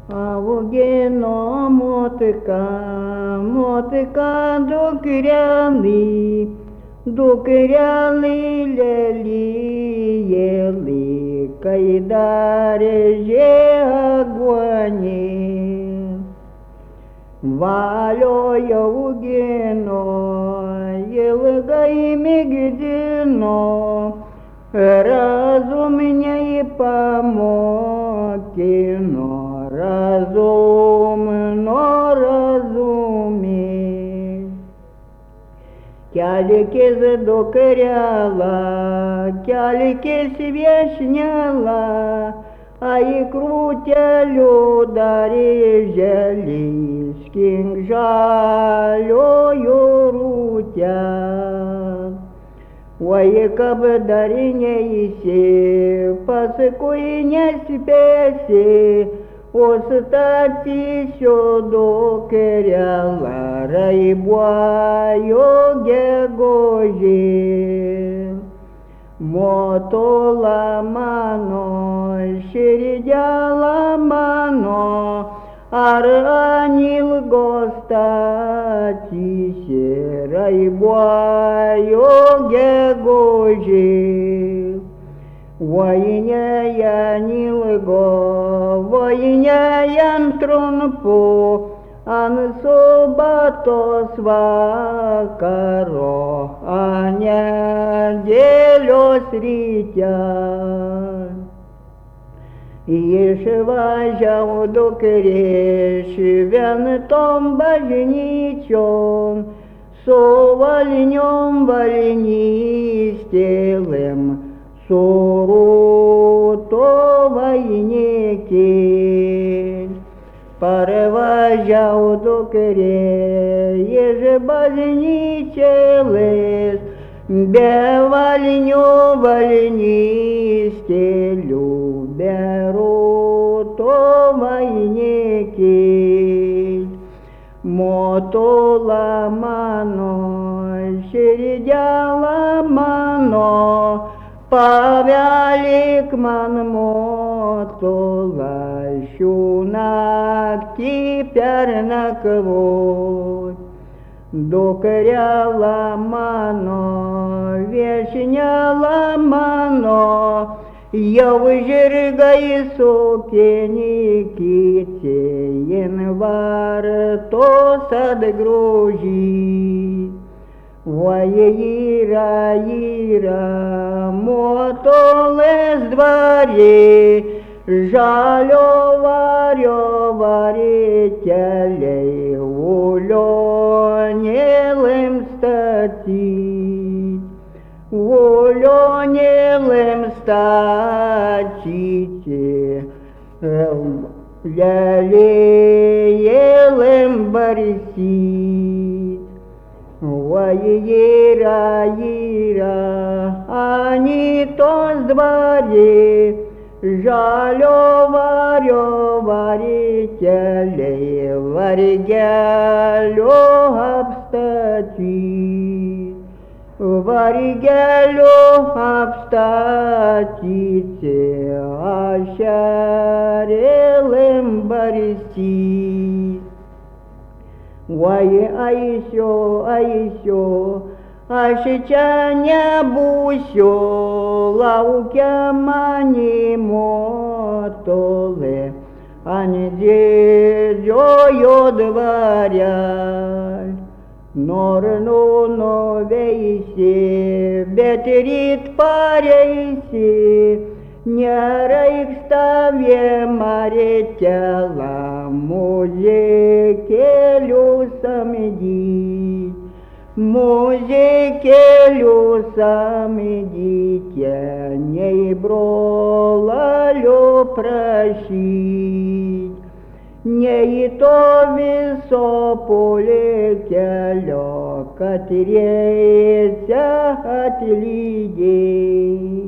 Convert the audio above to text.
Augino motica ducriali leli eli, caidare aguani. Valio Augino, ilgai migdino, разумней помокино, разумно разуми. Кяликез докоряла, кяликез вешняла, а и крутя дари жалискин жалю рутя. Ой, каб дари не иси, пасыкуй не спеси, остати сюду керяла, райбуаю гегожи. Мотола мано, ширидяла мано, аранил гостати, райбуаю гегожи. Войня я нилго, войня ян тронпу, ан собато свакаро, аня дело сритя. Ешеважа до кереши, вян том бажничом, совальнем вальнистелем, Суру войники, парважау до кере, ежебазничелес, бевальню вальнистелю, беру то войники. Мотола мано, ширидяла мано, Павялик ман мотола, щунак теперь на квот. Докоряла мано, вешняла мано, я выжергаю сокеники, январь то сад гружит. Ира, ира, мотоле с дворе, жалю варю варителей, улёнелым стати, улёнелым статите, лялеелым барсит. Ира, ира, они то с дворе, жалю варю варителей, варигелю обстати, варигелю обстатите, ощарелым барсит. Ой, а еще, щеча не бусю, лауке мани мотолы, а не дедёю дворя. Норну новейси, бетерит парейси, не рейкставе маретела, музыке люсам идти, музыке люсам идите, не брола лю прощить, не и то висополе лё, катереся от людей.